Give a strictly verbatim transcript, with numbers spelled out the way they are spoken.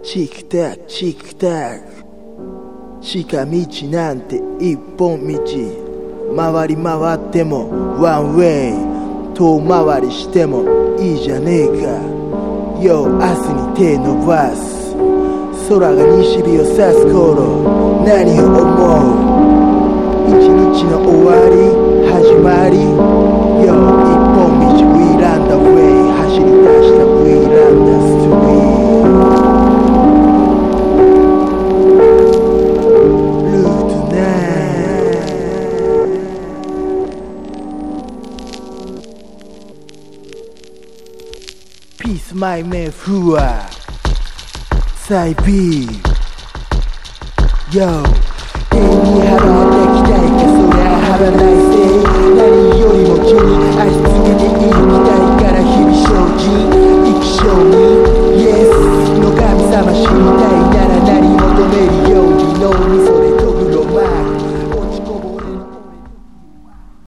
チクタクチクタク近道なんて一本道回り回ってもワンウェイ遠回りしてもいいじゃねえかよ明日に手伸ばす空が西日を差す頃何を思う一日の終わり始まりよ一本道 We run the way 走り出した We run the streetルートナインピースマイメンフアサイビー Yo 永遠に払ってきたいかそりゃ払わないぜ何よりも君愛し続けていきたいから日々精進生き性に Yes の神様知りたいなら何求め